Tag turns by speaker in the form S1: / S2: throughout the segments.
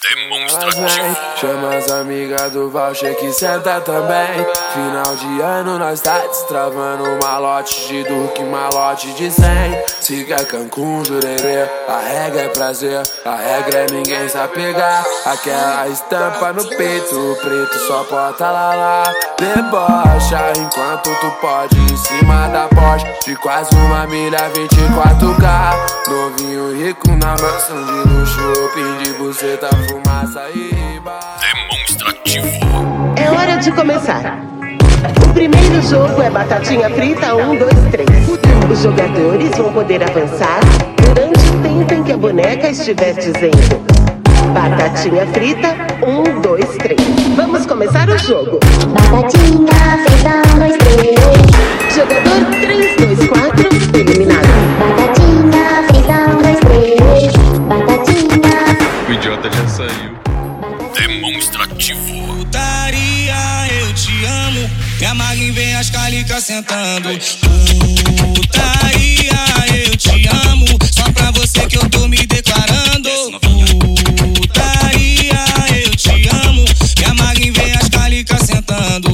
S1: Demonstrativo. Chama as amigas do voucher que senta também. Final de ano nós tá destravando malote de Duque, malote de 100. Se quer Cancún, Jurerê, a regra é prazer, a regra é ninguém se apegar. Aquela estampa no peito, o preto só bota lá. Debocha enquanto tu pode, em cima da Porsche de quase 1 milha, 24K. Novinho rico na mansão de luxo, pin de buceta, fumaça e riba. Demonstrativo.
S2: É hora de começar. O primeiro jogo é batatinha frita 1, 2, 3. Os jogadores vão poder avançar durante o tempo em que a boneca estiver dizendo batatinha frita 1, 2, 3. Vamos começar o jogo.
S3: Batatinha frita 1, 2, 3.
S2: Jogador 3, 2, 4, eliminado.
S3: Batatinha frita 1, 2, 3. Batatinha.
S4: O idiota já saiu.
S1: Demonstrativo.
S5: Putaria, eu te amo. Me amarra em ver as calicas sentando. Putaria, eu te amo. Só pra você que eu tô me declarando. Putaria, eu te amo. Me amarra em ver as calicas sentando.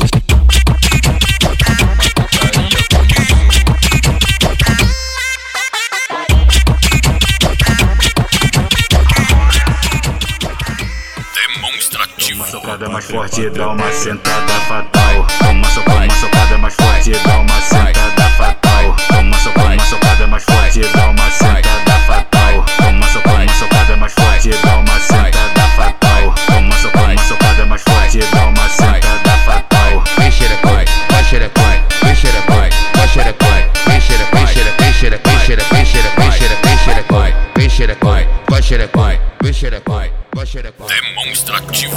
S1: Demonstrativo.
S6: Uma socada mais forte, dá uma sentada fatal. Uma socada mais forte, dá uma sentada fatal. Uma socada mais forte, dá uma sentada fatal. Uma socada mais forte, dá uma sentada fatal. Uma socada mais forte, dá uma sentada fatal.
S7: Vem xerecói, vai xerecói, vem xerecói, vai xerecói, vem xerecói, vem xerecói, vem xerecói, vem xerecói, vai xerecói, vem xerecói, vai xerecói.
S1: Demonstrativo.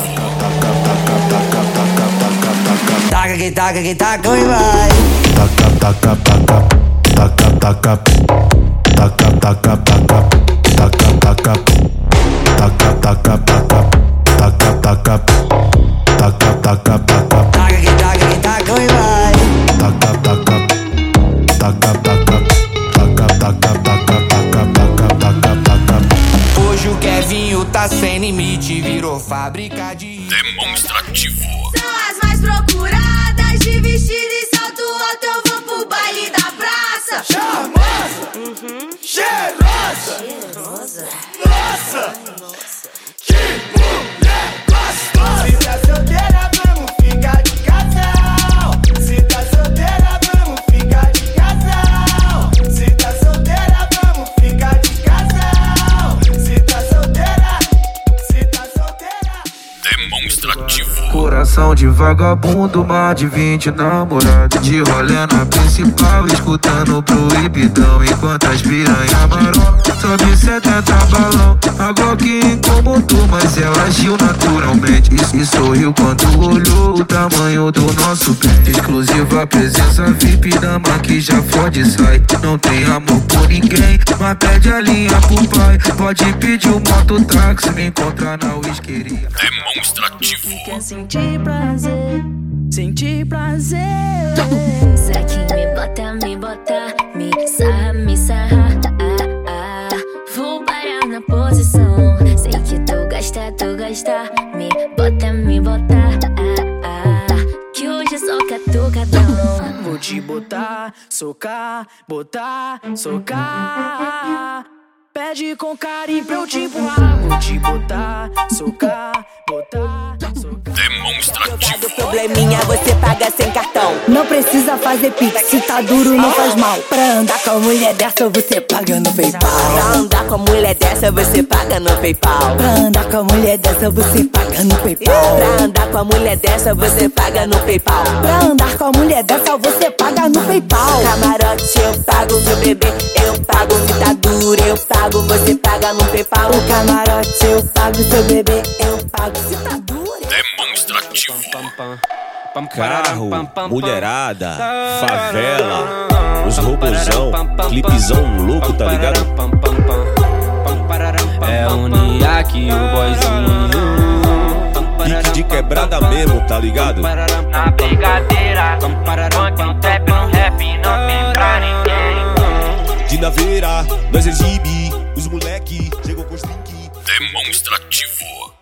S5: Taca que taca e vai.
S6: Taca,
S5: E vai. Hoje o Kevinho tá sem limite, virou fábrica de
S1: Demonstrativo.
S8: São as mais procuradas, de vestido e salto alto, eu vou pro baile da praça.
S5: charmosa, cheirosa, nossa, que mulher gostosa. Se tá solteira, vamos ficar de casal. Se tá solteira, vamos ficar de casal. Se tá solteira, vamos ficar de casal. Se tá solteira,
S1: Demonstrativo. Coração de vagabundo, mais de 20 namorados. De rolê na principal, escutando proibidão. Enquanto as piranha marrom, sobe 70 balão. A Glock incomodou, mas ela agiu naturalmente. E sorriu quando olhou o tamanho do nosso bem. Exclusiva presença VIP, dama que já fode e sai. Não tem amor por ninguém, mas pede a linha pro pai. Pode pedir o mototáxi, me encontrar na whiskeria. Demonstrativo.
S9: Quer sentir prazer, sentir prazer.
S3: Será que me bota, me sarra, Vou parar na posição. Sei que tu gosta, me bota, Que hoje só catucadão.
S9: Vou te botar, socar, botar, socar. Pede com carinho pra eu te empurrar. Vou te botar, socar, botar, socar.
S1: Demonstrativo.
S2: Probleminha, você paga sem cartão.
S9: Não precisa fazer pix, se tá duro não faz mal. Pra andar com a mulher dessa você paga no PayPal.
S2: Pra andar com a mulher dessa, você paga no PayPal.
S9: Pra andar com a mulher dessa você paga no PayPal.
S2: Pra andar com a mulher dessa, você paga no PayPal.
S9: Pra andar com a mulher dessa você paga no PayPal.
S2: Camarote eu pago, meu bebê eu pago. Se tá duro eu pago, você paga no PayPal.
S9: O camarote eu pago, seu bebê eu pago. Se tá duro
S1: Demonstrativo.
S10: Carro, mulherada, favela, os robozão, clipezão louco, tá ligado?
S11: É o Niak, o boyzinho.
S10: Pique de quebrada mesmo, tá ligado?
S11: Na brigadeira, funk no trap, no rap, não tem pra ninguém.
S10: De naveira, nós exibe, os moleque chegou com os link.
S1: Demonstrativo.